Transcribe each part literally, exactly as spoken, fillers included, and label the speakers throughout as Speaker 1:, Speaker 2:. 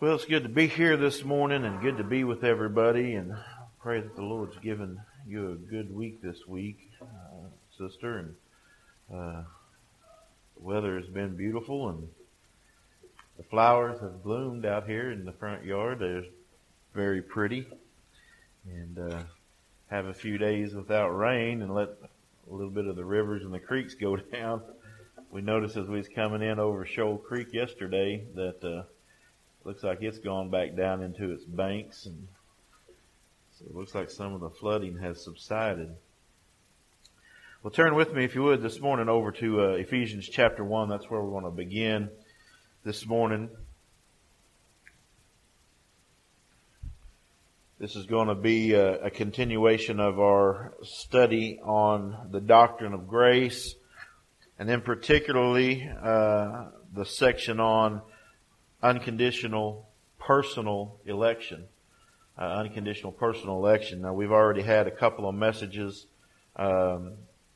Speaker 1: Well, it's good to be here this morning and good to be with everybody, and I pray that the Lord's given you a good week this week, uh, sister, and uh, the weather has been beautiful and the flowers have bloomed out here in the front yard. They're very pretty, and uh, have a few days without rain and let a little bit of the rivers and the creeks go down. We noticed as we was coming in over Shoal Creek yesterday that uh, looks like it's gone back down into its banks, and so it looks like some of the flooding has subsided. Well, turn with me, if you would, this morning over to uh, Ephesians chapter one. That's where we want to begin this morning. This is going to be a, a continuation of our study on the doctrine of grace, and then particularly uh, the section on unconditional personal election. Uh, unconditional personal election. Now, we've already had a couple of messages um,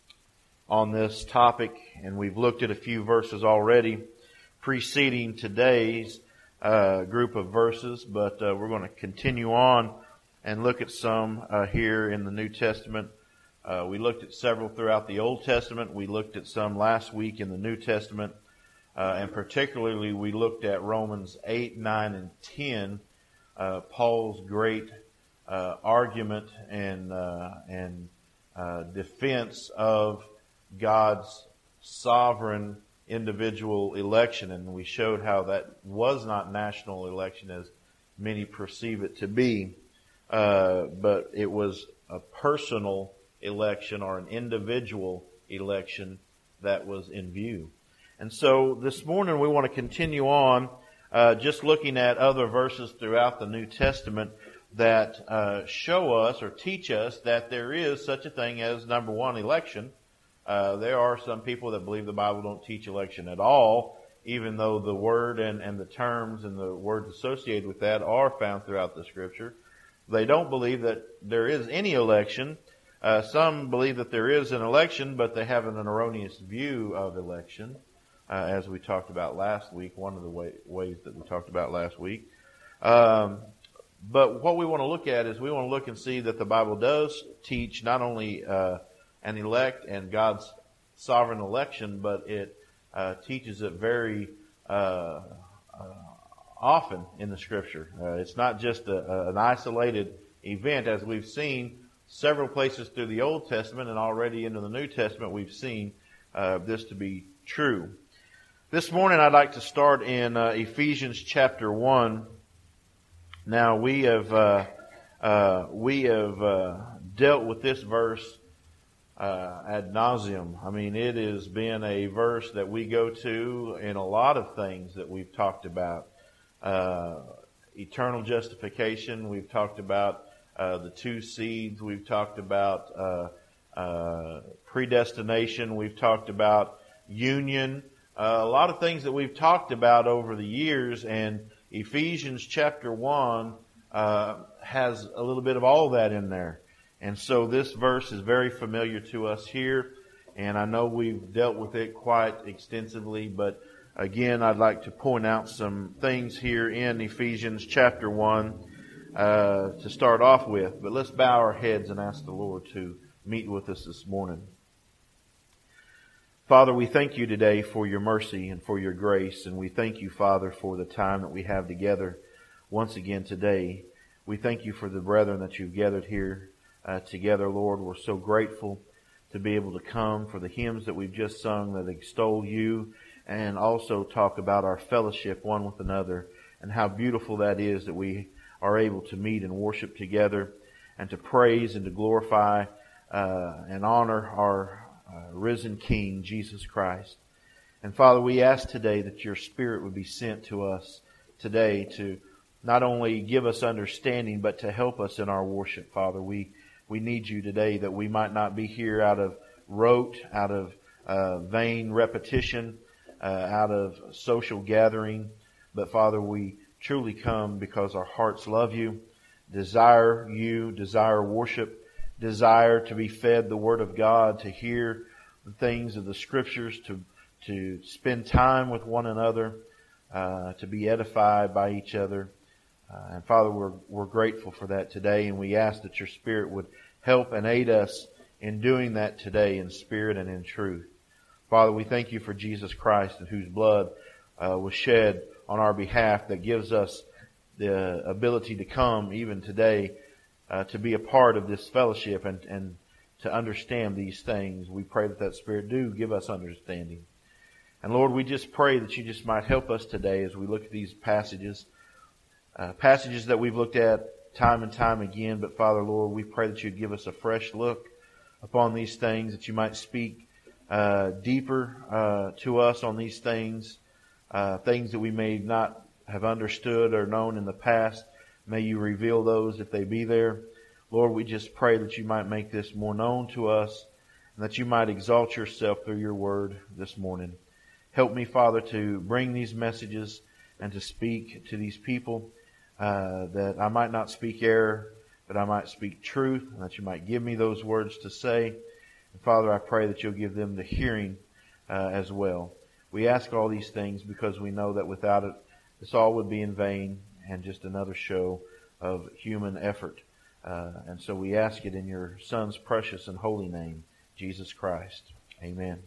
Speaker 1: on this topic, and we've looked at a few verses already preceding today's uh, group of verses, but uh, we're going to continue on and look at some uh, here in the New Testament. Uh, we looked at several throughout the Old Testament. We looked at some last week in the New Testament. Uh, and particularly we looked at Romans eight, nine, and ten, uh, Paul's great uh, argument and uh, and uh, defense of God's sovereign individual election. And we showed how that was not national election as many perceive it to be, uh, but it was a personal election or an individual election that was in view. And so this morning we want to continue on uh, just looking at other verses throughout the New Testament that uh, show us or teach us that there is such a thing as, number one, election. Uh, there are some people that believe the Bible don't teach election at all, even though the word and, and the terms and the words associated with that are found throughout the Scripture. They don't believe that there is any election. Uh, some believe that there is an election, but they have an erroneous view of election. Uh, as we talked about last week, one of the way, ways that we talked about last week. Um, but what we want to look at is we want to look and see that the Bible does teach not only uh, an elect and God's sovereign election, but it uh, teaches it very uh, uh, often in the Scripture. Uh, it's not just a, a, an isolated event, as we've seen several places through the Old Testament, and already into the New Testament we've seen uh, this to be true. This morning I'd like to start in uh, Ephesians chapter one. Now we have uh, uh, we have uh, dealt with this verse uh, ad nauseum. I mean, it has been a verse that we go to in a lot of things that we've talked about. Uh, eternal justification. We've talked about uh, the two seeds. We've talked about uh, uh, predestination. We've talked about union. Uh, a lot of things that we've talked about over the years, and Ephesians chapter one uh, has a little bit of all that in there. And so this verse is very familiar to us here, and I know we've dealt with it quite extensively, but again, I'd like to point out some things here in Ephesians chapter one uh, to start off with. But let's bow our heads and ask the Lord to meet with us this morning. Father, we thank you today for your mercy and for your grace, and we thank you, Father, for the time that we have together once again today. We thank you for the brethren that you've gathered here uh, together, Lord. We're so grateful to be able to come for the hymns that we've just sung that extol you, and also talk about our fellowship one with another and how beautiful that is that we are able to meet and worship together and to praise and to glorify uh, and honor our Uh, risen King, Jesus Christ. And Father, we ask today that your Spirit would be sent to us today to not only give us understanding, but to help us in our worship, Father. We we need you today that we might not be here out of rote, out of uh, vain repetition, uh, out of social gathering. But Father, we truly come because our hearts love you, desire you, desire worship, desire to be fed the Word of God, to hear the things of the Scriptures, to to spend time with one another, uh, to be edified by each other. Uh, and Father, we're, we're grateful for that today, and we ask that your Spirit would help and aid us in doing that today in spirit and in truth. Father, we thank you for Jesus Christ, whose blood uh, was shed on our behalf, that gives us the ability to come even today uh, to be a part of this fellowship and, and to understand these things. We pray that that Spirit do give us understanding. And Lord, we just pray that you just might help us today as we look at these passages, uh, passages that we've looked at time and time again. But Father, Lord, we pray that you'd give us a fresh look upon these things, that you might speak uh, deeper uh, to us on these things, uh, things that we may not have understood or known in the past. May you reveal those if they be there. Lord, we just pray that you might make this more known to us and that you might exalt yourself through your word this morning. Help me, Father, to bring these messages and to speak to these people, uh, that I might not speak error, but I might speak truth, and that you might give me those words to say. And Father, I pray that you'll give them the hearing uh, as well. We ask all these things because we know that without it, this all would be in vain and just another show of human effort. Uh, and so we ask it in your Son's precious and holy name, Jesus Christ. Amen.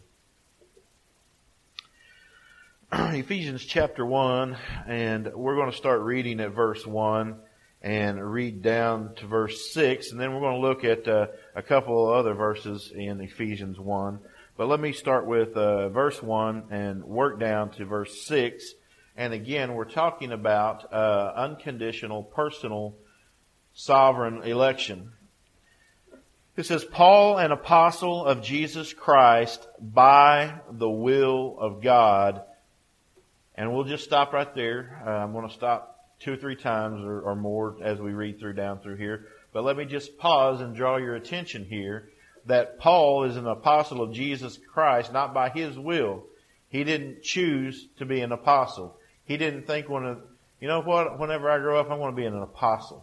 Speaker 1: Ephesians chapter one, and we're going to start reading at verse one and read down to verse six, and then we're going to look at uh, a couple of other verses in Ephesians one. But let me start with uh, verse one and work down to verse six. And again, we're talking about uh, unconditional, personal, sovereign election. It says, Paul, an apostle of Jesus Christ, by the will of God. And we'll just stop right there. Uh, I'm going to stop two or three times or, or more as we read through down through here. But let me just pause and draw your attention here that Paul is an apostle of Jesus Christ, not by his will. He didn't choose to be an apostle. He didn't think, when, you know what, whenever I grow up, I want to be an apostle.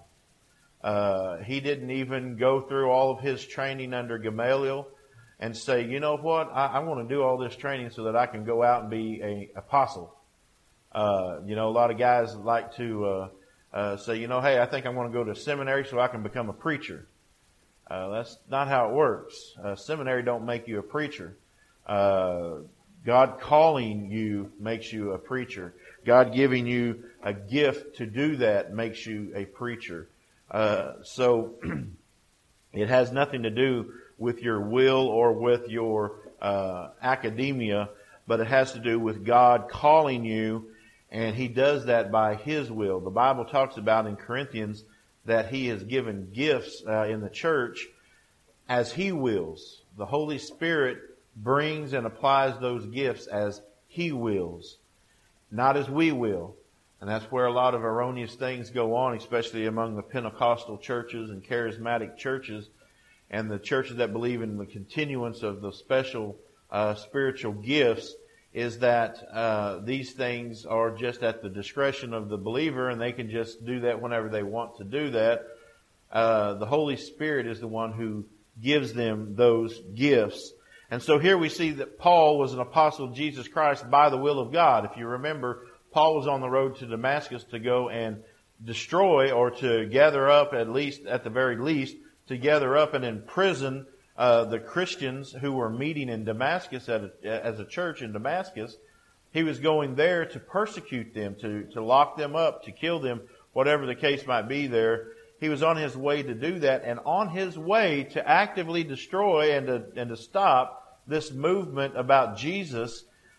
Speaker 1: Uh, he didn't even go through all of his training under Gamaliel and say, you know what, I, I want to do all this training so that I can go out and be an apostle. Uh, you know, a lot of guys like to uh, uh, say, you know, hey, I think I'm going to go to seminary so I can become a preacher. Uh, that's not how it works. Uh, seminary don't make you a preacher. Uh, God calling you makes you a preacher. God giving you a gift to do that makes you a preacher. Uh, so it has nothing to do with your will or with your uh, academia, but it has to do with God calling you, and He does that by His will. The Bible talks about in Corinthians that He has given gifts uh, in the church as He wills. The Holy Spirit brings and applies those gifts as He wills, not as we will. And that's where a lot of erroneous things go on, especially among the Pentecostal churches and charismatic churches and the churches that believe in the continuance of the special uh, spiritual gifts, is that uh, these things are just at the discretion of the believer and they can just do that whenever they want to do that. Uh, the Holy Spirit is the one who gives them those gifts. And so here we see that Paul was an apostle of Jesus Christ by the will of God. If you remember, Paul was on the road to Damascus to go and destroy, or to gather up, at least, at the very least, to gather up and imprison uh, the Christians who were meeting in Damascus at a, as a church in Damascus. He was going there to persecute them, to, to lock them up, to kill them, whatever the case might be there. He was on his way to do that, and on his way to actively destroy and to, and to stop this movement about Jesus,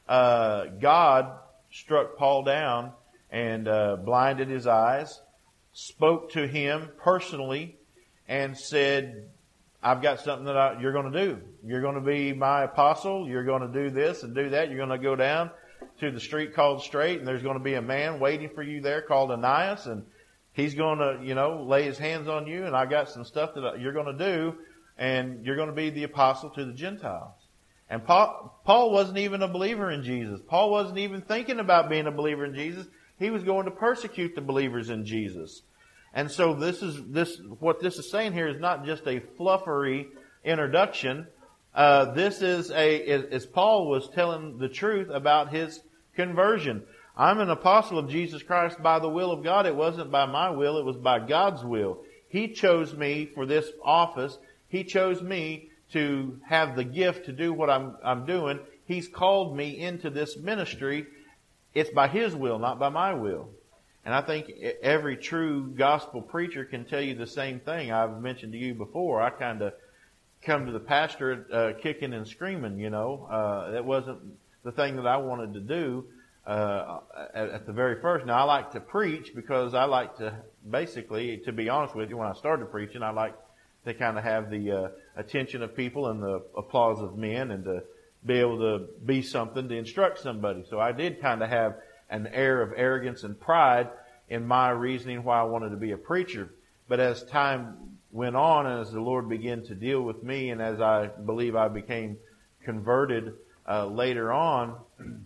Speaker 1: uh, God struck Paul down and uh, blinded his eyes, spoke to him personally, and said, I've got something that I, you're going to do. You're going to be my apostle. You're going to do this and do that. You're going to go down to the street called Straight, and there's going to be a man waiting for you there called Ananias, and he's going to, you know, lay his hands on you, and I got some stuff that you're going to do, and you're going to be the apostle to the Gentiles. And Paul, Paul wasn't even a believer in Jesus. Paul wasn't even thinking about being a believer in Jesus. He was going to persecute the believers in Jesus. And so this is, this, what this is saying here is not just a fluffery introduction. Uh, this is a, as Paul was telling the truth about his conversion. I'm an apostle of Jesus Christ by the will of God. It wasn't by my will. It was by God's will. He chose me for this office. He chose me to have the gift to do what I'm, I'm doing. He's called me into this ministry. It's by His will, not by my will. And I think every true gospel preacher can tell you the same thing. I've mentioned to you before. I kind of come to the pastor uh, kicking and screaming, you know. Uh, that wasn't the thing that I wanted to do uh, at, at the very first. Now, I like to preach because I like to, basically, to be honest with you, when I started preaching, I like to kind of have the uh, attention of people and the applause of men and to be able to be something to instruct somebody. So I did kind of have an air of arrogance and pride in my reasoning why I wanted to be a preacher. But as time went on and as the Lord began to deal with me and as I believe I became converted uh, later on,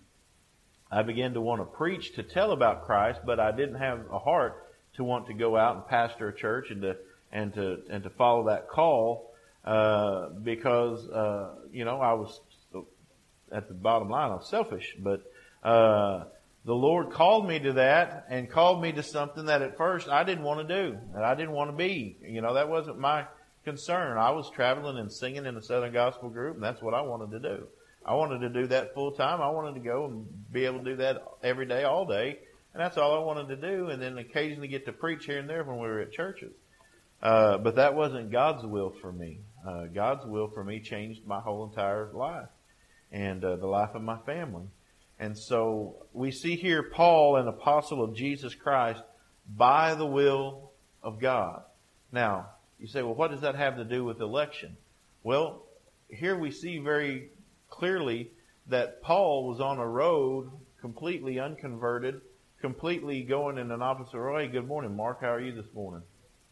Speaker 1: I began to want to preach, to tell about Christ, but I didn't have a heart to want to go out and pastor a church and to and to and to follow that call uh, because uh, you know I was at the bottom line I was selfish, but uh, the Lord called me to that and called me to something that at first I didn't want to do, that I didn't want to be. You know, that wasn't my concern. I was traveling and singing in a Southern Gospel group, and that's what I wanted to do. I wanted to do that full time. I wanted to go and be able to do that every day, all day, and that's all I wanted to do, and then occasionally get to preach here and there when we were at churches. Uh, but that wasn't God's will for me. Uh, God's will for me changed my whole entire life and uh, the life of my family. And so we see here Paul, an apostle of Jesus Christ, by the will of God. Now, you say, well, what does that have to do with election? Well, here we see very clearly that Paul was on a road completely unconverted, completely going in an opposite way. Good morning, Mark. How are you this morning?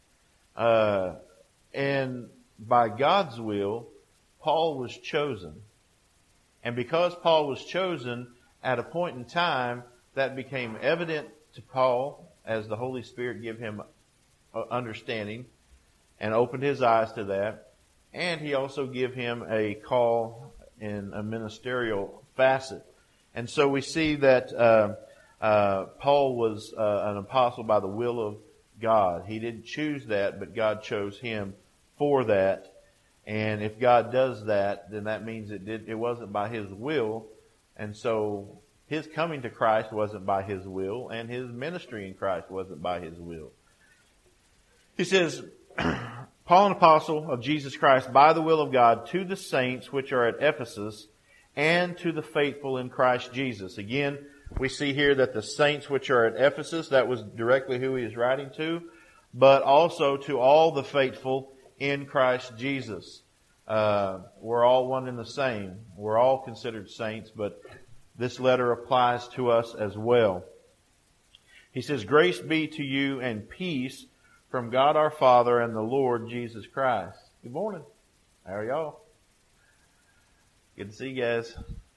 Speaker 1: Uh, and by God's will, Paul was chosen. And because Paul was chosen, at a point in time, that became evident to Paul as the Holy Spirit gave him understanding and opened his eyes to that. And He also gave him a call in a ministerial facet. And so we see that uh, uh, Paul was uh, an apostle by the will of God. He didn't choose that, but God chose him for that. And if God does that, then that means it did, it wasn't by His will. And so His coming to Christ wasn't by His will, and His ministry in Christ wasn't by His will. He says, Paul, an apostle of Jesus Christ, by the will of God, to the saints which are at Ephesus, and to the faithful in Christ Jesus. Again, we see here that the saints which are at Ephesus, that was directly who he is writing to, but also to all the faithful in Christ Jesus. Uh, we're all one and the same. We're all considered saints, but this letter applies to us as well. He says, grace be to you and peace from God our Father and the Lord Jesus Christ. Good morning. How are y'all? Good to see you guys.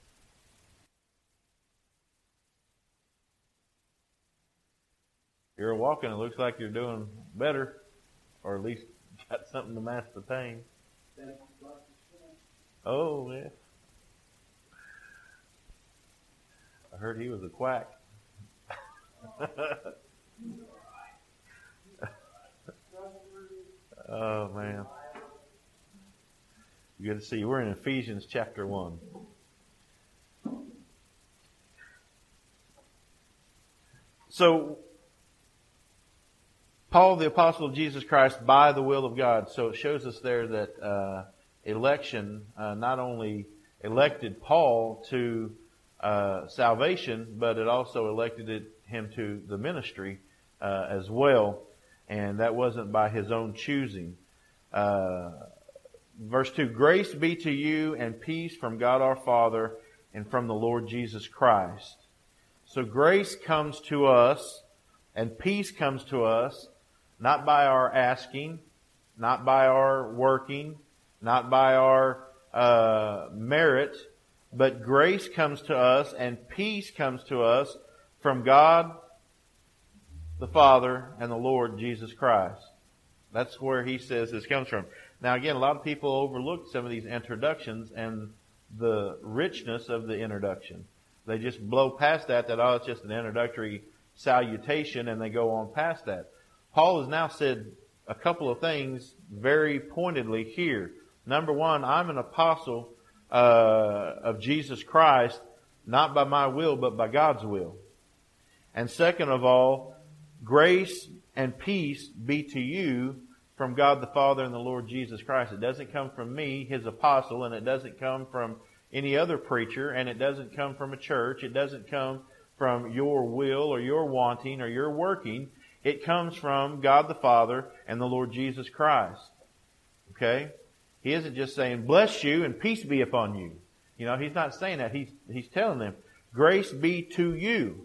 Speaker 1: You're walking, it looks like you're doing better, or at least got something to mask the pain. Oh, yeah. I heard he was a quack. Oh, man. Good to see you. We're in Ephesians chapter one. So, Paul, the apostle of Jesus Christ, by the will of God. So it shows us there that uh, election uh, not only elected Paul to uh, salvation, but it also elected it, him to the ministry uh, as well. And that wasn't by his own choosing. Uh, verse two, grace be to you and peace from God our Father and from the Lord Jesus Christ. So grace comes to us and peace comes to us not by our asking, not by our working, not by our uh, merit, but grace comes to us and peace comes to us from God the Father and the Lord Jesus Christ. That's where he says this comes from. Now again, a lot of people overlook some of these introductions and the richness of the introduction. They just blow past that, that, oh, it's just an introductory salutation, and they go on past that. Paul has now said a couple of things very pointedly here. Number one, I'm an apostle uh, of Jesus Christ, not by my will, but by God's will. And second of all, grace and peace be to you from God the Father and the Lord Jesus Christ. It doesn't come from me, His apostle, and it doesn't come from any other preacher, and it doesn't come from a church. It doesn't come from your will or your wanting or your working. It comes from God the Father and the Lord Jesus Christ. Okay? He isn't just saying, bless you and peace be upon you. You know, He's not saying that. He's, he's telling them, grace be to you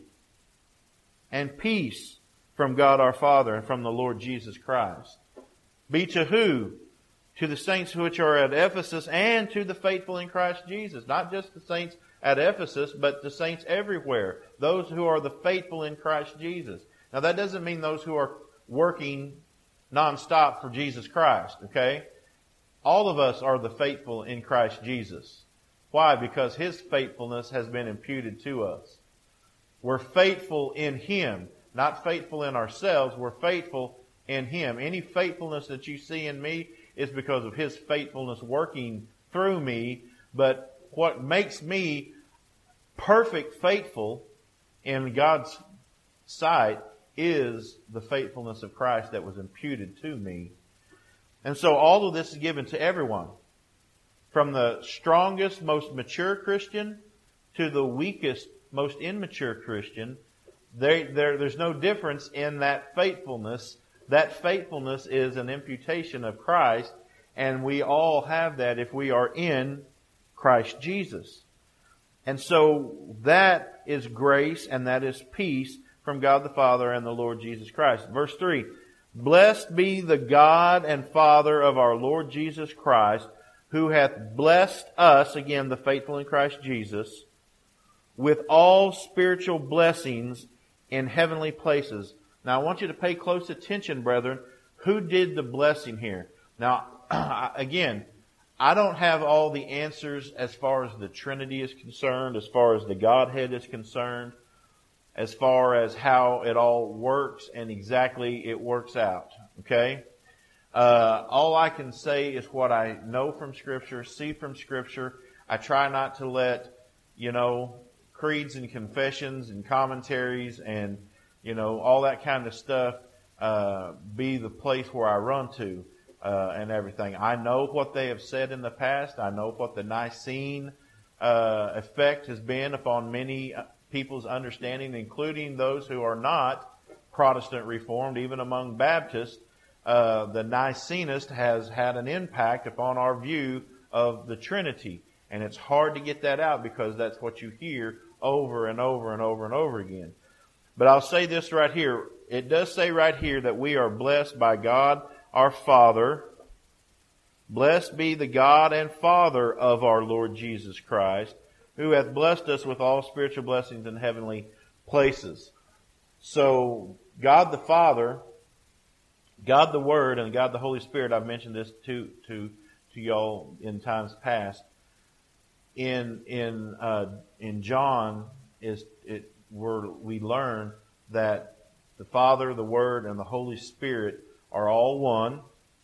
Speaker 1: and peace from God our Father and from the Lord Jesus Christ. Be to who? To the saints which are at Ephesus and to the faithful in Christ Jesus. Not just the saints at Ephesus, but the saints everywhere. Those who are the faithful in Christ Jesus. Now that doesn't mean those who are working nonstop for Jesus Christ, okay? All of us are the faithful in Christ Jesus. Why? Because His faithfulness has been imputed to us. We're faithful in Him, not faithful in ourselves. We're faithful in Him. Any faithfulness that you see in me is because of His faithfulness working through me. But what makes me perfect faithful in God's sight is the faithfulness of Christ that was imputed to me. And so all of this is given to everyone. From the strongest, most mature Christian to the weakest, most immature Christian, there, there, there's no difference in that faithfulness. That faithfulness is an imputation of Christ, and we all have that if we are in Christ Jesus. And so that is grace and that is peace from God the Father and the Lord Jesus Christ. Verse three, blessed be the God and Father of our Lord Jesus Christ, who hath blessed us, again, the faithful in Christ Jesus, with all spiritual blessings in heavenly places. Now, I want you to pay close attention, brethren. Who did the blessing here? Now, again, I don't have all the answers as far as the Trinity is concerned, as far as the Godhead is concerned, as far as how it all works and exactly it works out. Okay? Uh, all I can say is what I know from Scripture, see from Scripture. I try not to let, you know, creeds and confessions and commentaries and, you know, all that kind of stuff uh, be the place where I run to uh, and everything. I know what they have said in the past. I know what the Nicene uh, effect has been upon many people's understanding, including those who are not Protestant Reformed, even among Baptists. Uh, the Nicenist has had an impact upon our view of the Trinity. And it's hard to get that out because that's what you hear over and over and over and over again. But I'll say this right here. It does say right here that we are blessed by God our Father. Blessed be the God and Father of our Lord Jesus Christ, who hath blessed us with all spiritual blessings in heavenly places. So, God the Father, God the Word, and God the Holy Spirit, I've mentioned this to, to, to y'all in times past. In, in, uh, in John, is, it, where we learn that the Father, the Word, and the Holy Spirit are all one.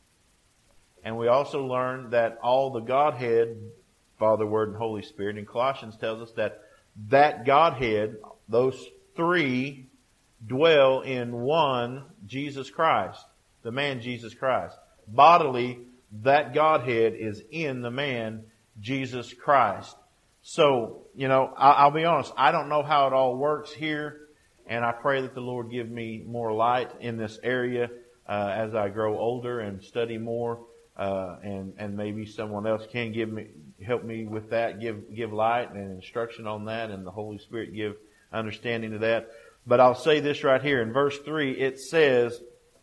Speaker 1: And we also learn that all the Godhead, Father, Word, and Holy Spirit, in Colossians tells us that that Godhead, those three, dwell in one Jesus Christ, the man Jesus Christ. Bodily, that Godhead is in the man Jesus Christ. So, you know, I'll be honest, I don't know how it all works here, and I pray that the Lord give me more light in this area uh, as I grow older and study more, uh, and and maybe someone else can give me help me with that, give give light and instruction on that, and the Holy Spirit give understanding to that. But I'll say this right here in verse three. It says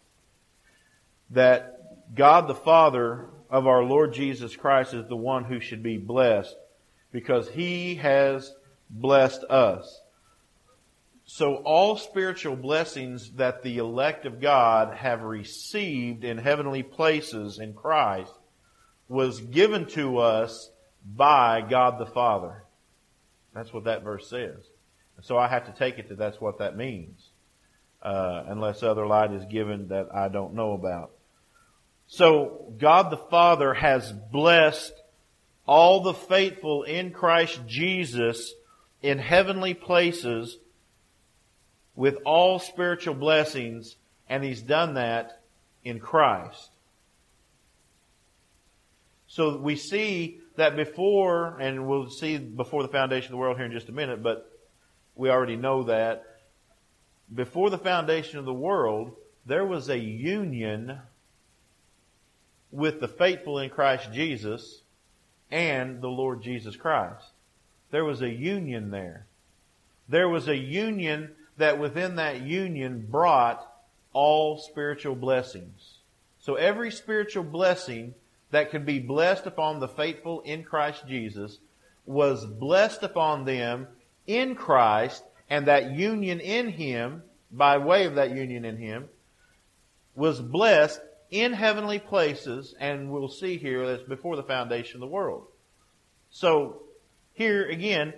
Speaker 1: that God the Father of our Lord Jesus Christ is the one who should be blessed, because He has blessed us. So all spiritual blessings that the elect of God have received in heavenly places in Christ was given to us by God the Father. That's what that verse says. And so I have to take it that that's what that means. Uh, unless other light is given that I don't know about. So God the Father has blessed all the faithful in Christ Jesus in heavenly places with all spiritual blessings, and He's done that in Christ. So we see that before, and we'll see before the foundation of the world here in just a minute, but we already know that before the foundation of the world, there was a union with the faithful in Christ Jesus and the Lord Jesus Christ. There was a union there. There was a union that within that union brought all spiritual blessings. So every spiritual blessing that could be blessed upon the faithful in Christ Jesus was blessed upon them in Christ, and that union in Him, by way of that union in Him, was blessed in heavenly places, and we'll see here that's before the foundation of the world. So, here again,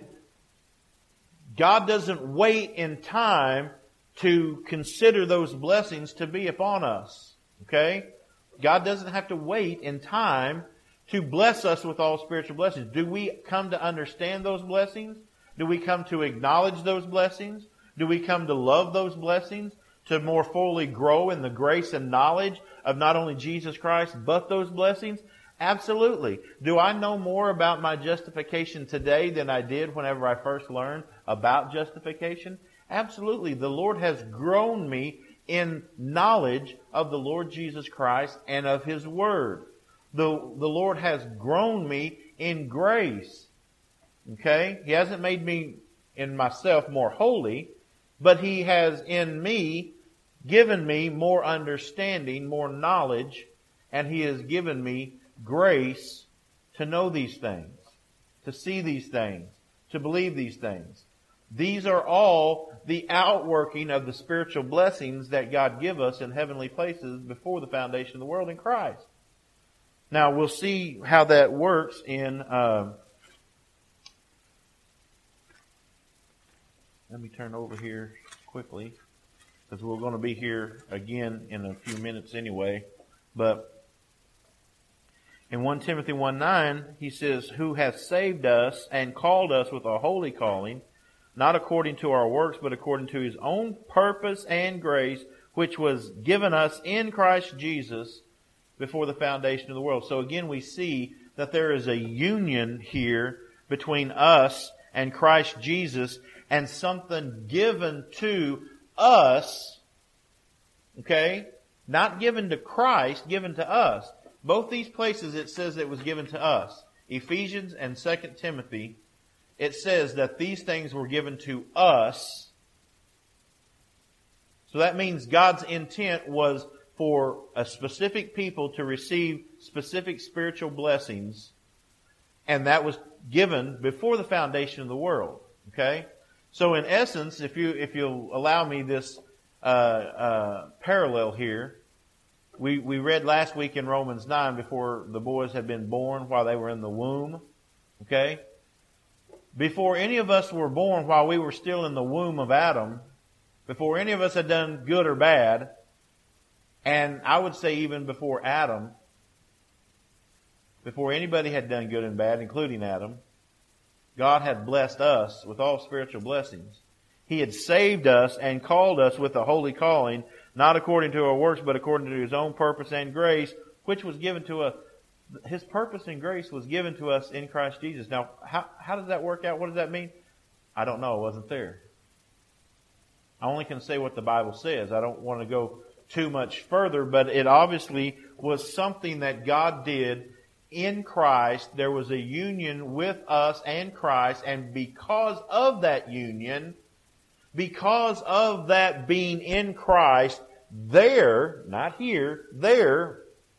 Speaker 1: God doesn't wait in time to consider those blessings to be upon us. Okay? God doesn't have to wait in time to bless us with all spiritual blessings. Do we come to understand those blessings? Do we come to acknowledge those blessings? Do we come to love those blessings? To more fully grow in the grace and knowledge of not only Jesus Christ, but those blessings? Absolutely. Do I know more about my justification today than I did whenever I first learned about justification? Absolutely. The Lord has grown me in knowledge of the Lord Jesus Christ and of His Word. The, the Lord has grown me in grace. Okay? He hasn't made me in myself more holy, but He has in me given me more understanding, more knowledge, and He has given me grace to know these things, to see these things, to believe these things. These are all the outworking of the spiritual blessings that God give us in heavenly places before the foundation of the world in Christ. Now we'll see how that works in uh, let me turn over here quickly, because we're going to be here again in a few minutes anyway. But in First Timothy one nine, he says, who hath saved us and called us with a holy calling, not according to our works, but according to His own purpose and grace, which was given us in Christ Jesus before the foundation of the world. So again, we see that there is a union here between us and Christ Jesus, and something given to us, okay? Not given to Christ, given to us. Both these places it says it was given to us. Ephesians and Second Timothy, it says that these things were given to us. So that means God's intent was for a specific people to receive specific spiritual blessings, and that was given before the foundation of the world. Okay? So in essence, if you if you'll allow me this uh, uh, parallel here, we we read last week in Romans nine before the boys had been born, while they were in the womb. Okay? Before any of us were born, while we were still in the womb of Adam, before any of us had done good or bad, and I would say even before Adam, before anybody had done good and bad, including Adam, God had blessed us with all spiritual blessings. He had saved us and called us with a holy calling, not according to our works, but according to His own purpose and grace, which was given to us. His purpose and grace was given to us in Christ Jesus. Now, how, how does that work out? What does that mean? I don't know. I wasn't there. I only can say what the Bible says. I don't want to go too much further, but it obviously was something that God did in Christ. There was a union with us and Christ, and because of that union, because of that being in Christ, there, not here, there,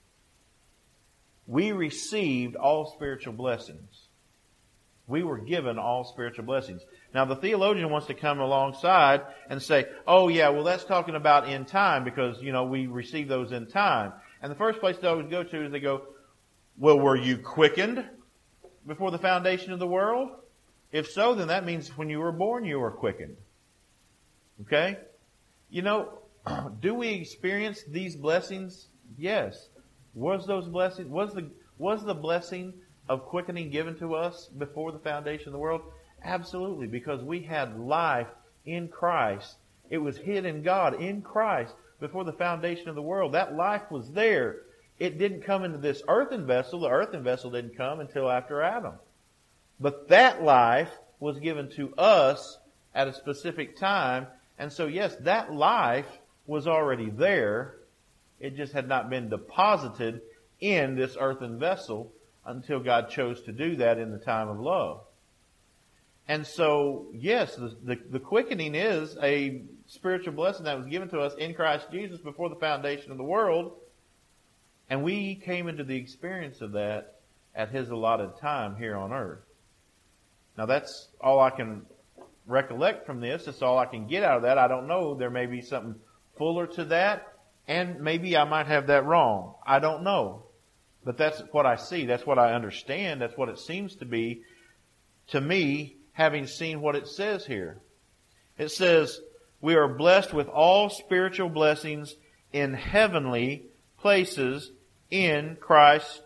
Speaker 1: we received all spiritual blessings. We were given all spiritual blessings. Now the theologian wants to come alongside and say, oh yeah, well that's talking about in time, because, you know, we receive those in time. And the first place they always go to is they go, well, were you quickened before the foundation of the world? If so, then that means when you were born, you were quickened. Okay? You know, do we experience these blessings? Yes. Was those blessings, was the, was the blessing of quickening given to us before the foundation of the world? Absolutely, because we had life in Christ. It was hid in God, in Christ, before the foundation of the world. That life was there. It didn't come into this earthen vessel. The earthen vessel didn't come until after Adam. But that life was given to us at a specific time. And so, yes, that life was already there. It just had not been deposited in this earthen vessel until God chose to do that in the time of love. And so, yes, the, the, the quickening is a spiritual blessing that was given to us in Christ Jesus before the foundation of the world. And we came into the experience of that at His allotted time here on earth. Now that's all I can recollect from this. That's all I can get out of that. I don't know. There may be something fuller to that. And maybe I might have that wrong. I don't know. But that's what I see. That's what I understand. That's what it seems to be to me, having seen what it says here. It says, we are blessed with all spiritual blessings in heavenly places in Christ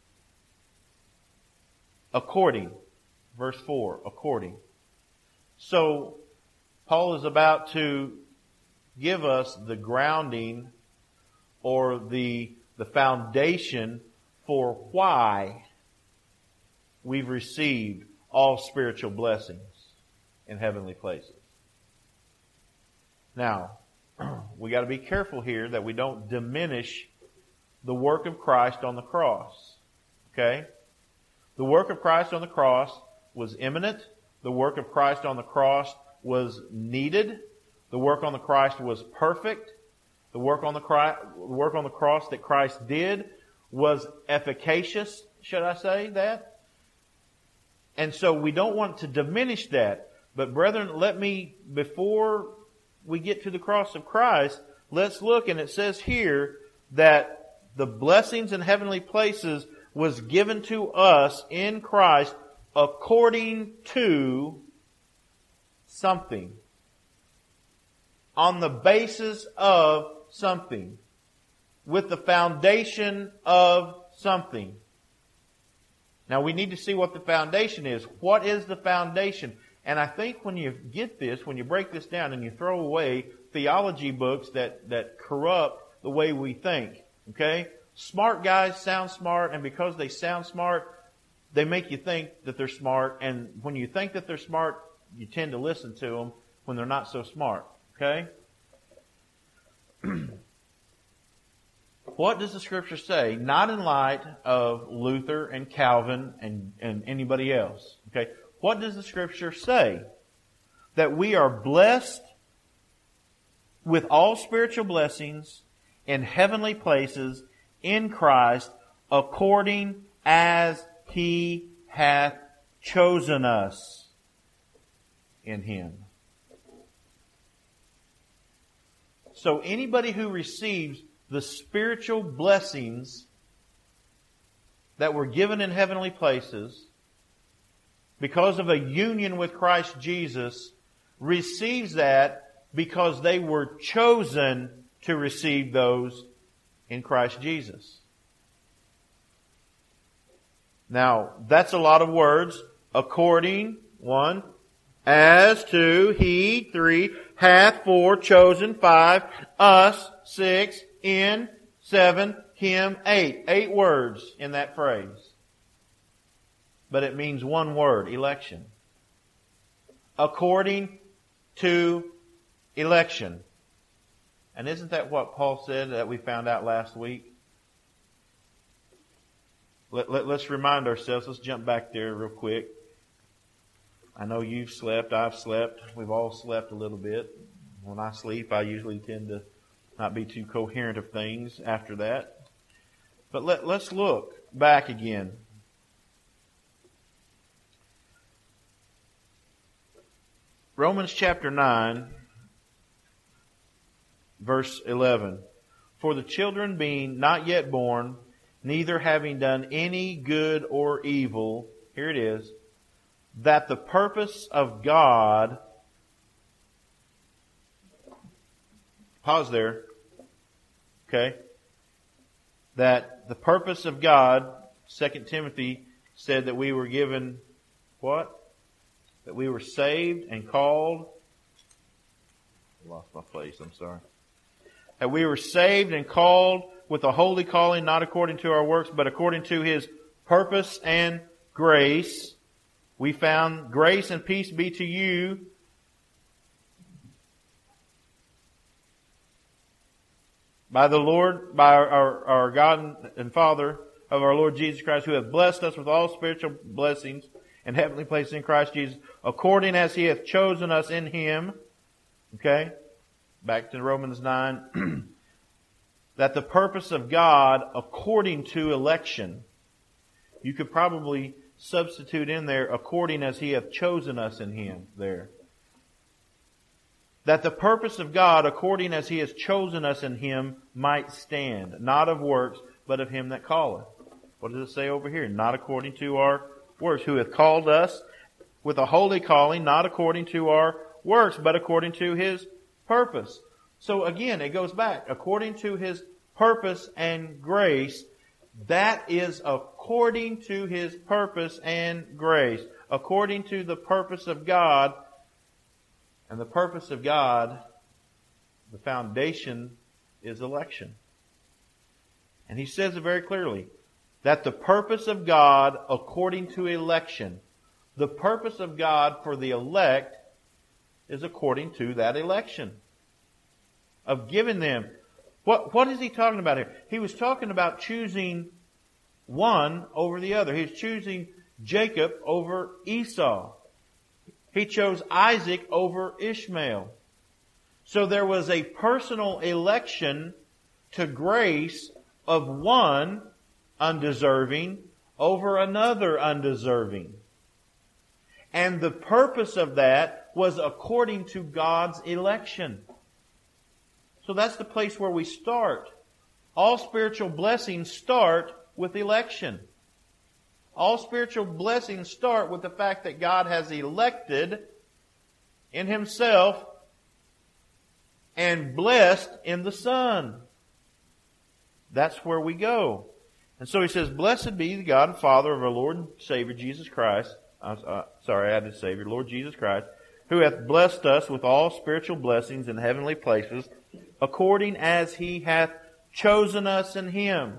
Speaker 1: according. Verse four, according. So, Paul is about to give us the grounding or the, the foundation for why we've received all spiritual blessings in heavenly places. Now, we got to be careful here that we don't diminish the work of Christ on the cross. Okay? The work of Christ on the cross was imminent. The work of Christ on the cross was needed. The work on the cross was perfect. The work on the cross, the work on the cross that Christ did was efficacious, should I say that? And so we don't want to diminish that. But brethren, let me, before we get to the cross of Christ, let's look, and it says here that the blessings in heavenly places was given to us in Christ according to something. On the basis of something. With the foundation of something. Now we need to see what the foundation is. What is the foundation? And I think when you get this, when you break this down and you throw away theology books that, that corrupt the way we think, okay? Smart guys sound smart, and because they sound smart, they make you think that they're smart, and when you think that they're smart, you tend to listen to them when they're not so smart, okay? What does the Scripture say? Not in light of Luther and Calvin and, and anybody else. Okay? What does the Scripture say? That we are blessed with all spiritual blessings in heavenly places in Christ according as He hath chosen us in Him. So anybody who receives the spiritual blessings that were given in heavenly places because of a union with Christ Jesus receives that because they were chosen to receive those in Christ Jesus. Now, that's a lot of words. According, one. As to, He, three. Hath, four. Chosen, five. Us, six. In, seven. Him, eight. Eight words in that phrase. But it means one word, election. According to election. And isn't that what Paul said that we found out last week? Let, let, let's remind ourselves. Let's jump back there real quick. I know you've slept. I've slept. We've all slept a little bit. When I sleep, I usually tend to not be too coherent of things after that. But let, let's look back again. Romans chapter nine, verse eleven. For the children being not yet born, neither having done any good or evil, here it is, that the purpose of God, pause there, okay, that the purpose of God, Second Timothy said that we were given what? That we were saved and called. I lost my place, I'm sorry. That we were saved and called with a holy calling, not according to our works, but according to His purpose and grace. We found grace and peace be to you by the Lord, by our, our, our God and Father of our Lord Jesus Christ, who hath blessed us with all spiritual blessings and heavenly places in Christ Jesus, according as He hath chosen us in Him. Okay? Back to Romans nine. That the purpose of God according to election. You could probably substitute in there, according as He hath chosen us in Him there. That the purpose of God according as He has chosen us in Him might stand, not of works, but of Him that calleth. What does it say over here? Not according to our works, who hath called us with a holy calling, not according to our works, but according to His purpose. So again, it goes back. According to His purpose and grace, that is according to His purpose and grace. According to the purpose of God. And the purpose of God, the foundation is election. And he says it very clearly. That the purpose of God according to election, the purpose of God for the elect is according to that election. Of giving them. What, what is he talking about here? He was talking about choosing one over the other. He's choosing Jacob over Esau. He chose Isaac over Ishmael. So there was a personal election to grace of one undeserving over another undeserving. And the purpose of that was according to God's election. So that's the place where we start. All spiritual blessings start with election. All spiritual blessings start with the fact that God has elected in Himself and blessed in the Son. That's where we go. And so He says, blessed be the God and Father of our Lord and Savior Jesus Christ. Uh, uh, sorry, I added Savior, Lord Jesus Christ, who hath blessed us with all spiritual blessings in heavenly places, according as He hath chosen us in Him.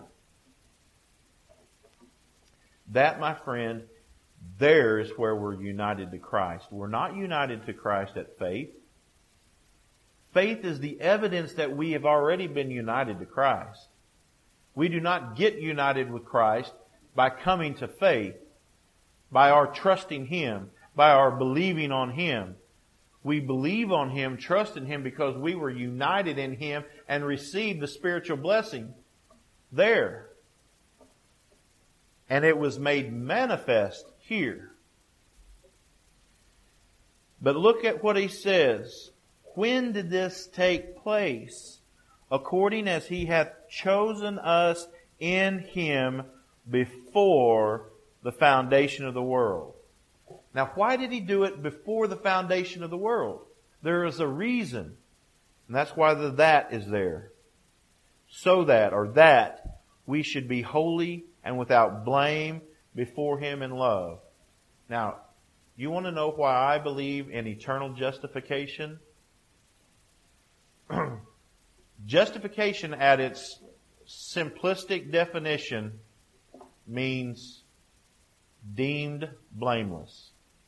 Speaker 1: That, my friend, there is where we're united to Christ. We're not united to Christ at faith. Faith is the evidence that we have already been united to Christ. We do not get united with Christ by coming to faith, by our trusting Him, by our believing on Him. We believe on Him, trust in Him because we were united in Him and received the spiritual blessing there. And it was made manifest here. But look at what he says. When did this take place? According as He hath chosen us in Him before the foundation of the world. Now, why did He do it before the foundation of the world? There is a reason. And that's why the that is there. So that, or that, we should be holy and without blame before Him in love. Now, you want to know why I believe in eternal justification? Justification at its simplistic definition means deemed blameless.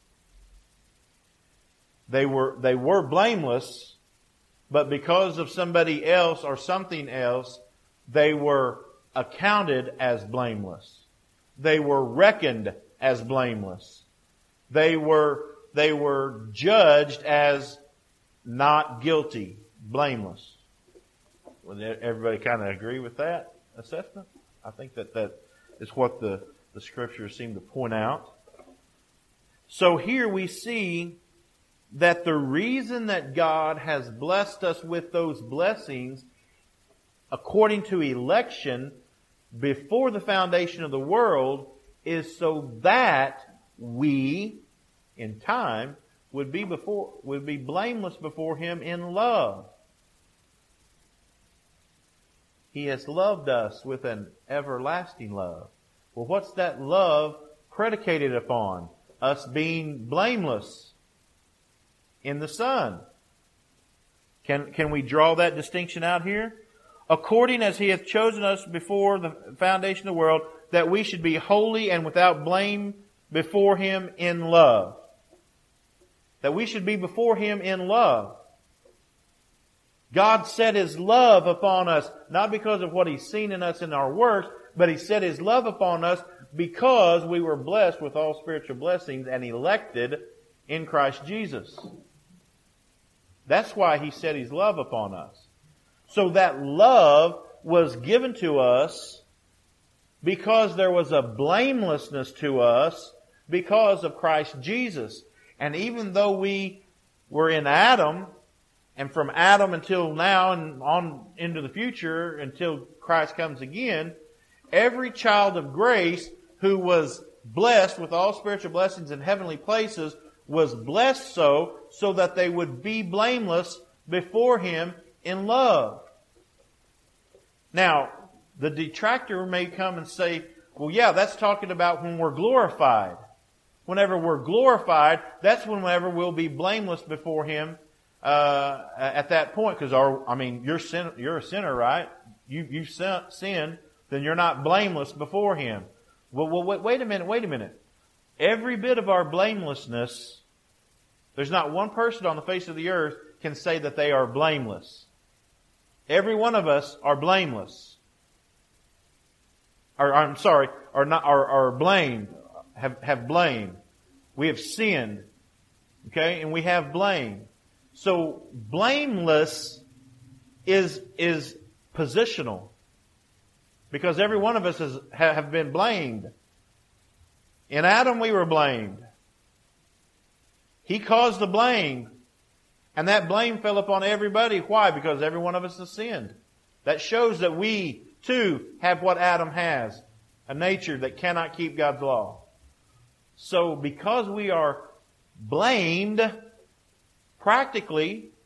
Speaker 1: They were, they were blameless, but because of somebody else or something else, they were accounted as blameless. They were reckoned as blameless. They were, they were judged as not guilty, blameless. Would everybody kind of agree with that assessment? I think that that is what the, the Scriptures seem to point out. So here we see that the reason that God has blessed us with those blessings according to election before the foundation of the world is so that we in time would be before would be blameless before Him in love. He has loved us with an everlasting love. Well, what's that love predicated upon? Us being blameless in the Son. Can, can we draw that distinction out here? According as He hath chosen us before the foundation of the world, that we should be holy and without blame before Him in love. That we should be before Him in love. God set His love upon us, not because of what He's seen in us in our works, but He set His love upon us because we were blessed with all spiritual blessings and elected in Christ Jesus. That's why He set His love upon us. So that love was given to us because there was a blamelessness to us because of Christ Jesus. And even though we were in Adam, and from Adam until now and on into the future until Christ comes again, every child of grace who was blessed with all spiritual blessings in heavenly places was blessed so, so that they would be blameless before Him in love. Now, the detractor may come and say, well, yeah, that's talking about when we're glorified. Whenever we're glorified, that's whenever we'll be blameless before Him uh, at that point. Because, our, I mean, you're, sin, you're a sinner, right? You, you've sinned, then you're not blameless before Him. Well, well, wait, wait a minute, wait a minute. Every bit of our blamelessness, there's not one person on the face of the earth can say that they are blameless. Every one of us are blameless. Or, I'm sorry, are not, are, are blamed, have, have blame. We have sinned. Okay? And we have blame. So, blameless is, is positional. Because every one of us has, have been blamed. In Adam we were blamed. He caused the blame. And that blame fell upon everybody. Why? Because every one of us has sinned. That shows that we, too, have what Adam has. A nature that cannot keep God's law. So, because we are blamed, practically,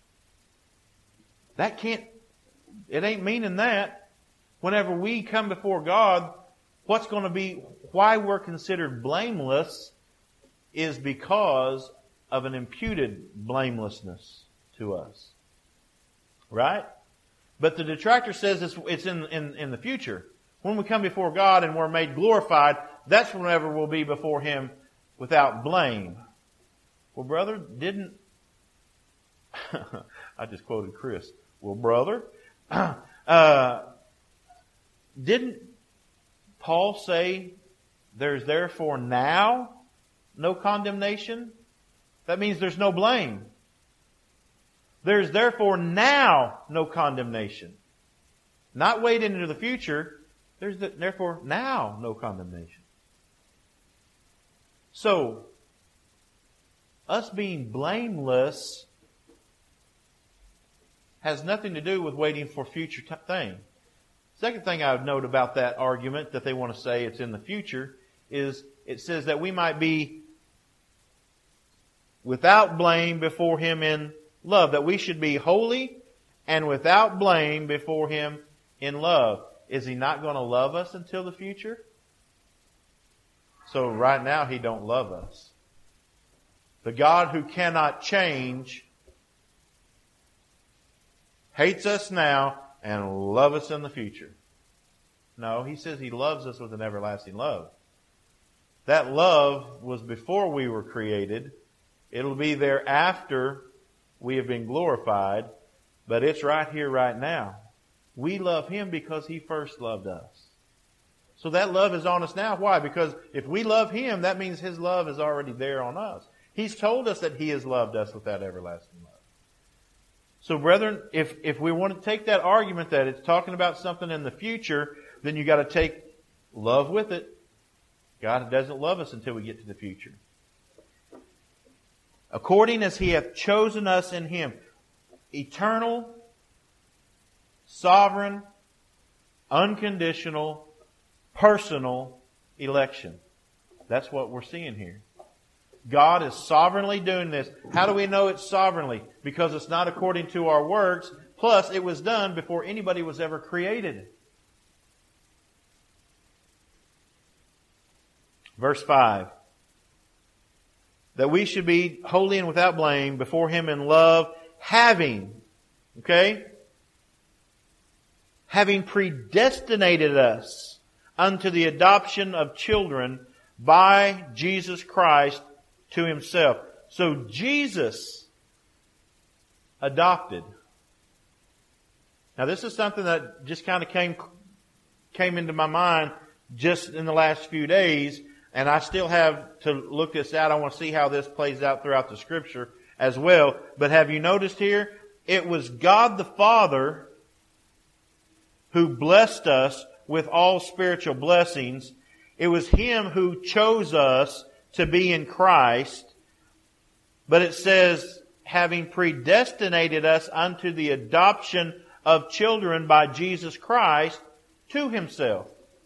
Speaker 1: that can't, it ain't meaning that. Whenever we come before God, what's going to be, why we're considered blameless is because of an imputed blamelessness to us. Right? But the detractor says it's, it's in, in, in the future. When we come before God and we're made glorified, that's whenever we'll be before Him without blame. Well, brother, didn't... I just quoted Chris. Well, brother, uh, didn't Paul say there's therefore now no condemnation? That means there's no blame. There's therefore now no condemnation. Not wait into the future. There's the, therefore now no condemnation. So, us being blameless has nothing to do with waiting for future t- thing. Second thing I would note about that argument that they want to say it's in the future is it says that we might be without blame before Him in love. That we should be holy and without blame before Him in love. Is He not going to love us until the future? So right now He don't love us. The God who cannot change hates us now and love us in the future. No, He says He loves us with an everlasting love. That love was before we were created. It'll be there after we have been glorified, but it's right here, right now. We love Him because He first loved us. So that love is on us now. Why? Because if we love Him, that means His love is already there on us. He's told us that He has loved us with that everlasting love. So brethren, if, if we want to take that argument that it's talking about something in the future, then you got to take love with it. God doesn't love us until we get to the future. According as He hath chosen us in Him. Eternal, sovereign, unconditional, personal election. That's what we're seeing here. God is sovereignly doing this. How do we know it's sovereignly? Because it's not according to our works. Plus, it was done before anybody was ever created. Verse five. That we should be holy and without blame before Him in love, having, okay? Having predestinated us unto the adoption of children by Jesus Christ to Himself. So Jesus adopted. Now this is something that just kind of came, came into my mind just in the last few days, and I still have to look this out. I want to see how this plays out throughout the Scripture as well. But have you noticed here? It was God the Father who blessed us with all spiritual blessings. It was Him who chose us to be in Christ. But it says, having predestinated us unto the adoption of children by Jesus Christ to Himself.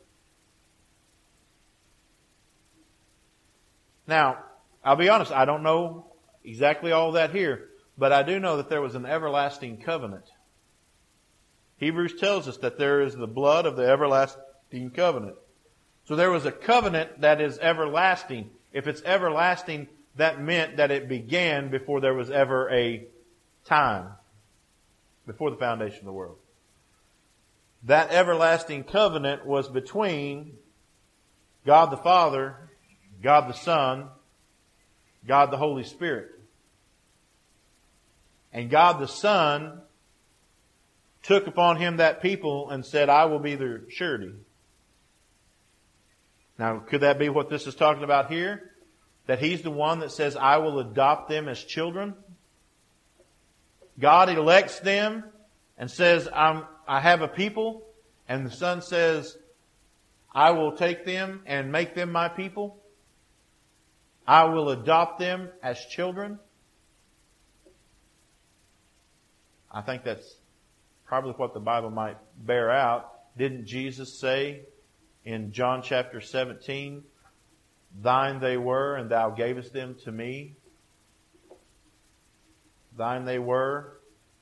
Speaker 1: Now, I'll be honest, I don't know exactly all that here, but I do know that there was an everlasting covenant. Hebrews tells us that there is the blood of the everlasting covenant. So there was a covenant that is everlasting. If it's everlasting, that meant that it began before there was ever a time, before the foundation of the world. That everlasting covenant was between God the Father, God the Son, God the Holy Spirit. And God the Son took upon Him that people and said, I will be their surety. Now, could that be what this is talking about here? That He's the one that says, I will adopt them as children? God elects them and says, I'm, I have a people. And the Son says, I will take them and make them my people. I will adopt them as children. I think that's probably what the Bible might bear out. Didn't Jesus say in John chapter seventeen, Thine they were, and Thou gavest them to me? Thine they were.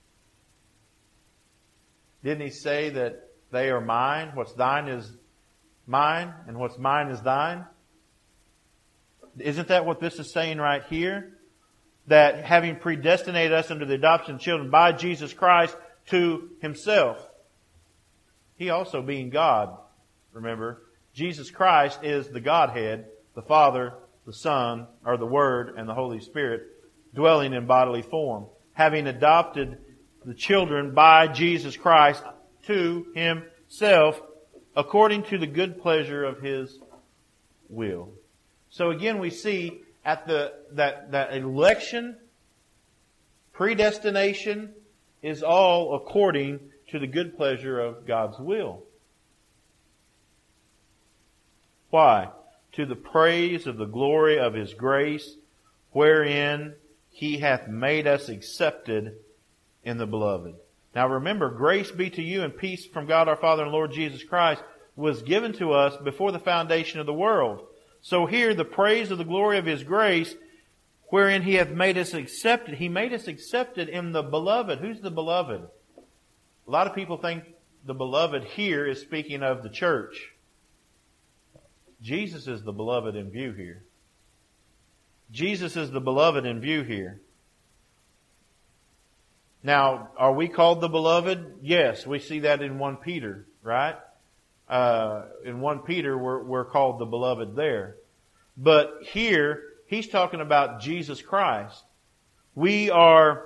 Speaker 1: Didn't He say that they are mine? What's thine is mine, and what's mine is thine? Isn't that what this is saying right here? That having predestinated us unto the adoption of children by Jesus Christ to Himself. He also being God, remember, Jesus Christ is the Godhead, the Father, the Son, or the Word, and the Holy Spirit, dwelling in bodily form. Having adopted the children by Jesus Christ to Himself, according to the good pleasure of His will. So again, we see at the that that election, predestination is all according to the good pleasure of God's will. Why? To the praise of the glory of His grace, wherein He hath made us accepted in the Beloved. Now remember, grace be to you and peace from God our Father and Lord Jesus Christ was given to us before the foundation of the world. So here, the praise of the glory of His grace, wherein He hath made us accepted. He made us accepted in the Beloved. Who's the Beloved? A lot of people think the Beloved here is speaking of the church. Jesus is the Beloved in view here. Jesus is the Beloved in view here. Now, are we called the Beloved? Yes, we see that in First Peter, right? Uh, in First Peter, we're, we're called the Beloved there. But here, he's talking about Jesus Christ. We are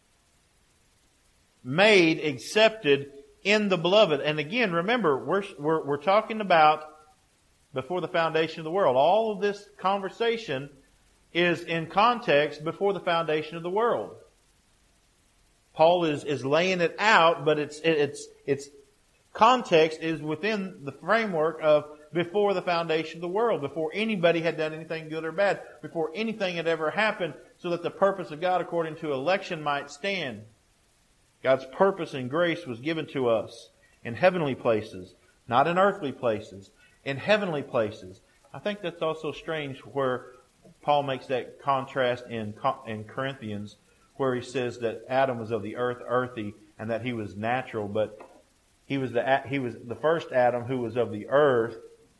Speaker 1: made accepted in the Beloved. And again, remember, we're, we're, we're talking about before the foundation of the world. All of this conversation is in context before the foundation of the world. Paul is, is laying it out, but it's, it's, it's, context is within the framework of before the foundation of the world, before anybody had done anything good or bad, before anything had ever happened, so that the purpose of God according to election might stand. God's purpose and grace was given to us in heavenly places, not in earthly places, in heavenly places. I think that's also strange where Paul makes that contrast in, in Corinthians, where he says that Adam was of the earth, earthy, and that he was natural, but he was the he was the first Adam who was of the earth,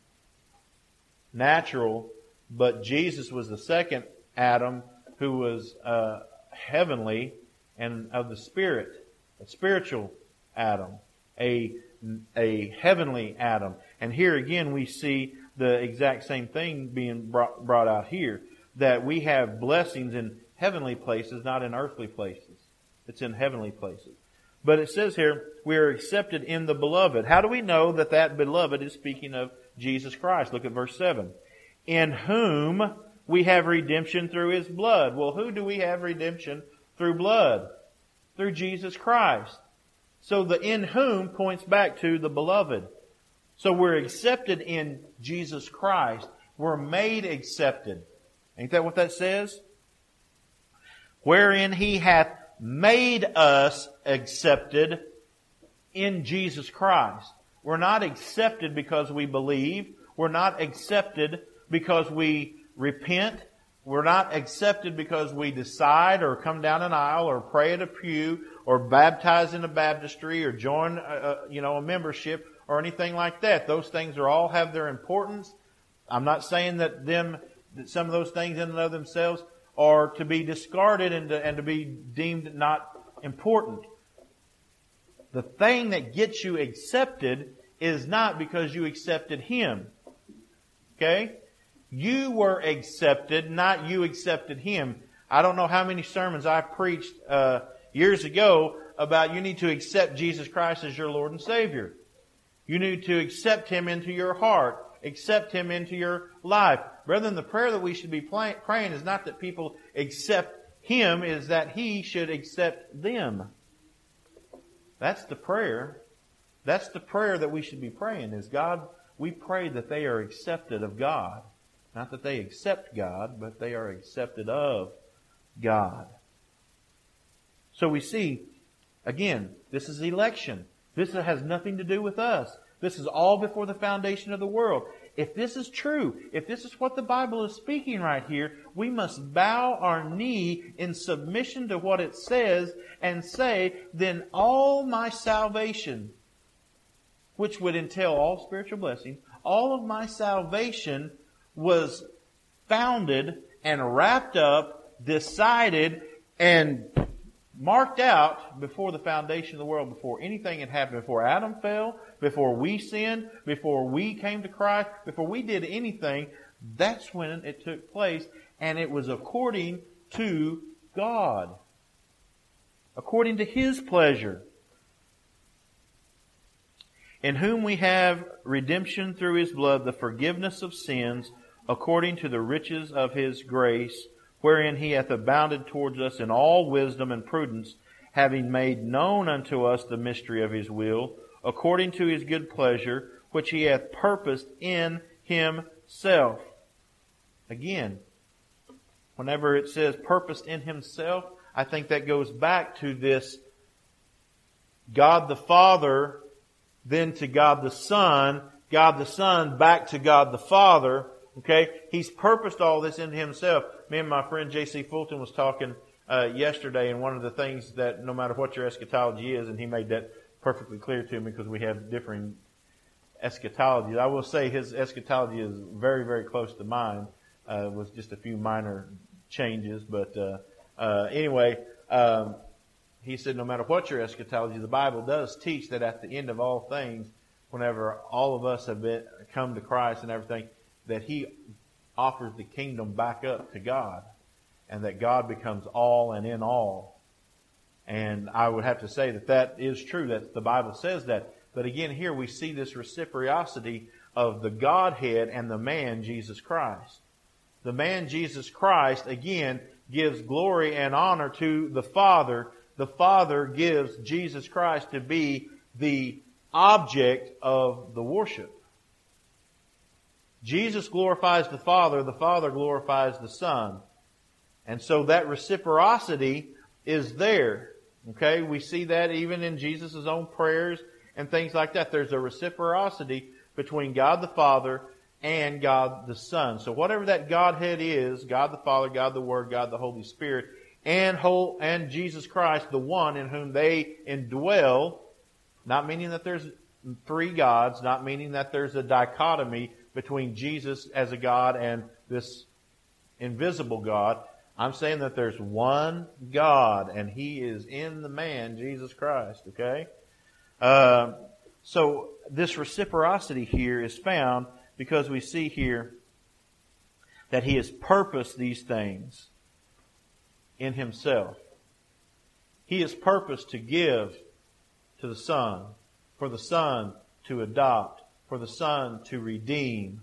Speaker 1: natural, but Jesus was the second Adam who was uh, heavenly and of the Spirit, a spiritual Adam, a a heavenly Adam. And here again we see the exact same thing being brought, brought out here, that we have blessings in heavenly places, not in earthly places. It's in heavenly places. But it says here, we are accepted in the beloved. How do we know that that beloved is speaking of Jesus Christ? Look at verse seven. In whom we have redemption through His blood. Well, who do we have redemption through blood? Through Jesus Christ. So the in whom points back to the beloved. So we're accepted in Jesus Christ. We're made accepted. Ain't that what that says? Wherein He hath made us accepted in Jesus Christ. We're not accepted because we believe. We're not accepted because we repent. We're not accepted because we decide or come down an aisle or pray at a pew or baptize in a baptistry or join a, a, you know, a membership or anything like that. Those things are all have their importance. I'm not saying that them that some of those things in and of themselves are to be discarded and to, and to be deemed not important. The thing that gets you accepted is not because you accepted Him. Okay? You were accepted, not you accepted Him. I don't know how many sermons I preached uh, years ago about you need to accept Jesus Christ as your Lord and Savior. You need to accept Him into your heart. Accept Him into your life. Brethren, the prayer that we should be play, praying is not that people accept Him, is that He should accept them. That's the prayer. That's the prayer that we should be praying, is God, we pray that they are accepted of God. Not that they accept God, but they are accepted of God. So we see, again, this is election. This has nothing to do with us. This is all before the foundation of the world. If this is true, if this is what the Bible is speaking right here, we must bow our knee in submission to what it says and say, then all my salvation, which would entail all spiritual blessing, all of my salvation was founded and wrapped up, decided, and marked out before the foundation of the world, before anything had happened, before Adam fell, before we sinned, before we came to Christ, before we did anything. That's when it took place, and it was according to God, according to His pleasure. In whom we have redemption through His blood, the forgiveness of sins, according to the riches of His grace, wherein He hath abounded towards us in all wisdom and prudence, having made known unto us the mystery of His will, according to His good pleasure, which He hath purposed in Himself. Again, whenever it says purposed in Himself, I think that goes back to this God the Father, then to God the Son, God the Son back to God the Father. Okay? He's purposed all this into Himself. Me and my friend J C Fulton was talking uh, yesterday, and one of the things that no matter what your eschatology is, and he made that perfectly clear to me because we have differing eschatologies. I will say his eschatology is very, very close to mine, uh, with just a few minor changes. But uh, uh, anyway, um, he said no matter what your eschatology, the Bible does teach that at the end of all things, whenever all of us have been come to Christ and everything, that He offers the kingdom back up to God, and that God becomes all and in all. And I would have to say that that is true, that the Bible says that. But again, here we see this reciprocity of the Godhead and the man, Jesus Christ. The man, Jesus Christ, again, gives glory and honor to the Father. The Father gives Jesus Christ to be the object of the worship. Jesus glorifies the Father, the Father glorifies the Son. And so that reciprocity is there. Okay, we see that even in Jesus' own prayers and things like that. There's a reciprocity between God the Father and God the Son. So whatever that Godhead is, God the Father, God the Word, God the Holy Spirit, and whole and Jesus Christ, the one in whom they indwell, not meaning that there's three gods, not meaning that there's a dichotomy between Jesus as a God and this invisible God. I'm saying that there's one God, and He is in the man, Jesus Christ, okay? Uh, so this reciprocity here is found because we see here that He has purposed these things in Himself. He has purposed to give to the Son, for the Son to adopt, for the Son to redeem,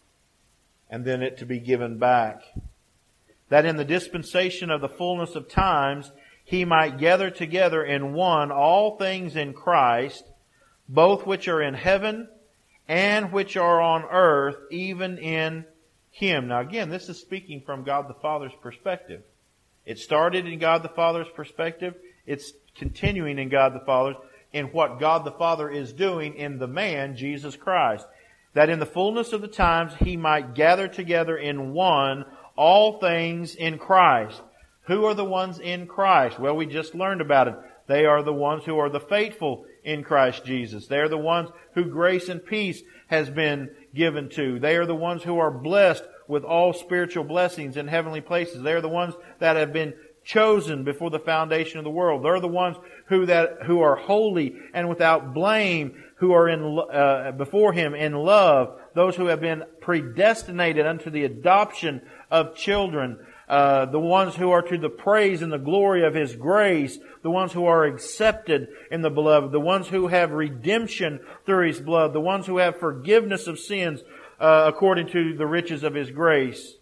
Speaker 1: and then it to be given back. That in the dispensation of the fullness of times, He might gather together in one all things in Christ, both which are in heaven and which are on earth, even in Him. Now again, this is speaking from God the Father's perspective. It started in God the Father's perspective. It's continuing in God the Father's, in what God the Father is doing in the man, Jesus Christ. That in the fullness of the times He might gather together in one all things in Christ. Who are the ones in Christ? Well, we just learned about it. They are the ones who are the faithful in Christ Jesus. They are the ones who grace and peace has been given to. They are the ones who are blessed with all spiritual blessings in heavenly places. They are the ones that have been chosen before the foundation of the world. They're the ones who that who are holy and without blame, who are in uh, before Him in love. Those who have been predestinated unto the adoption of children. Uh, the ones who are to the praise and the glory of His grace. The ones who are accepted in the Beloved. The ones who have redemption through His blood. The ones who have forgiveness of sins uh, according to the riches of His grace.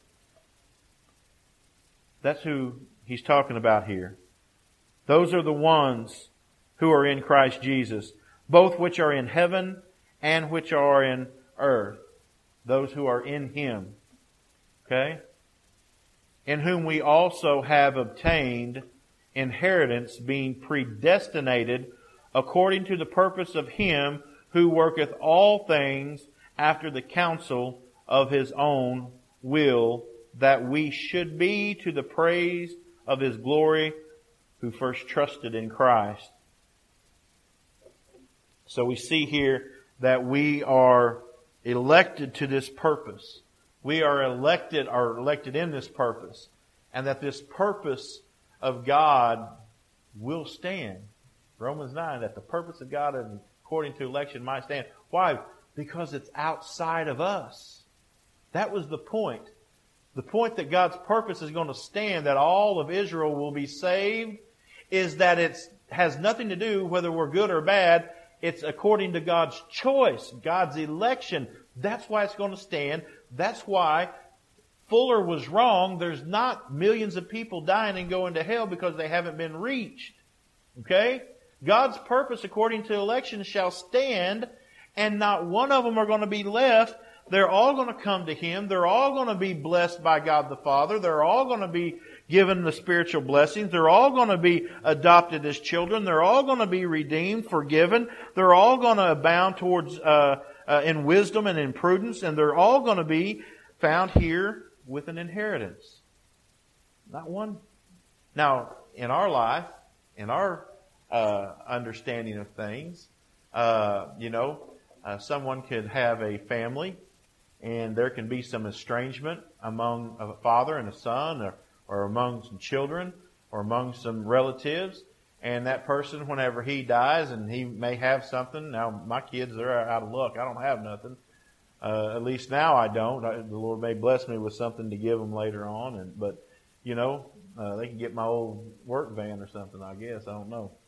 Speaker 1: That's who He's talking about here. Those are the ones who are in Christ Jesus, both which are in heaven and which are in earth. Those who are in Him. Okay? In whom we also have obtained inheritance, being predestinated according to the purpose of Him who worketh all things after the counsel of His own will, that we should be to the praise of His glory, who first trusted in Christ. So we see here that we are elected to this purpose. We are elected, are elected in this purpose. And that this purpose of God will stand. Romans nine, that the purpose of God according to election might stand. Why? Because it's outside of us. That was the point. The point that God's purpose is going to stand, that all of Israel will be saved, is that it has nothing to do whether we're good or bad. It's according to God's choice, God's election. That's why it's going to stand. That's why Fuller was wrong. There's not millions of people dying and going to hell because they haven't been reached. Okay? God's purpose according to election shall stand, and not one of them are going to be left. They're all going to come to Him. They're all going to be blessed by God the Father. They're all going to be given the spiritual blessings. They're all going to be adopted as children. They're all going to be redeemed, forgiven. They're all going to abound towards uh, uh, in wisdom and in prudence, and they're all going to be found here with an inheritance. Not one. Now, in our life, in our uh, understanding of things, uh, you know, uh, someone could have a family, and there can be some estrangement among a father and a son, or, or among some children, or among some relatives. And that person, whenever he dies, and he may have something. Now, my kids, they're out of luck. I don't have nothing. Uh, at least now I don't. I, the Lord may bless me with something to give them later on. And but, you know, uh, they can get my old work van or something, I guess. I don't know.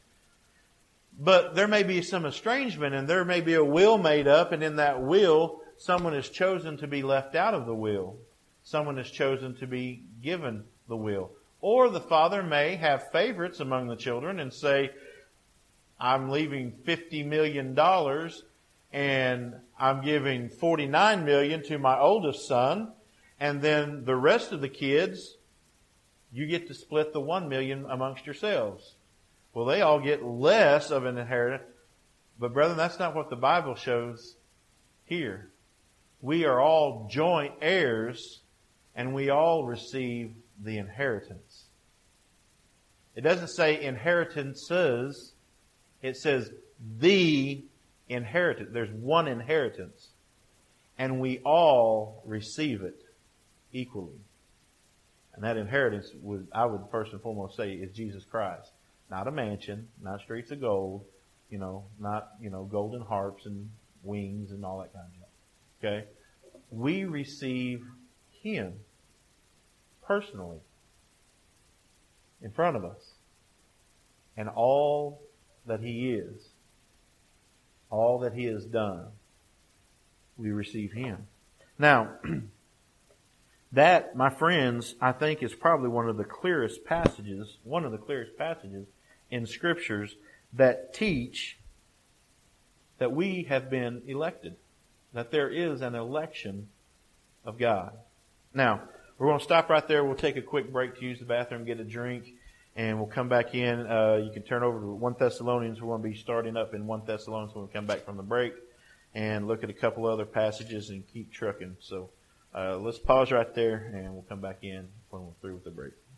Speaker 1: But there may be some estrangement, and there may be a will made up, and in that will, someone is chosen to be left out of the will. Someone is chosen to be given the will. Or the father may have favorites among the children and say, I'm leaving fifty million dollars and I'm giving forty-nine million dollars to my oldest son, and then the rest of the kids, you get to split the one million dollars amongst yourselves. Well, they all get less of an inheritance. But brethren, that's not what the Bible shows here. we are all joint heirs and we all receive the inheritance. It doesn't say inheritances. It says the inheritance. There's one inheritance. And we all receive it equally. And that inheritance, would I would first and foremost say, is Jesus Christ. Not a mansion, not streets of gold, you know, not, you know, golden harps and wings and all that kind of stuff. Okay? We receive Him personally in front of us. And all that He is, all that He has done, we receive Him. Now, that, my friends, I think is probably one of the clearest passages, one of the clearest passages in Scriptures that teach that we have been elected, that there is an election of God. Now, we're going to stop right there. We'll take a quick break to use the bathroom, get a drink, and we'll come back in. Uh, you can turn over to First Thessalonians. We're going to be starting up in First Thessalonians when we come back from the break and look at a couple other passages and keep trucking. So uh, let's pause right there, and we'll come back in when we're through with the break.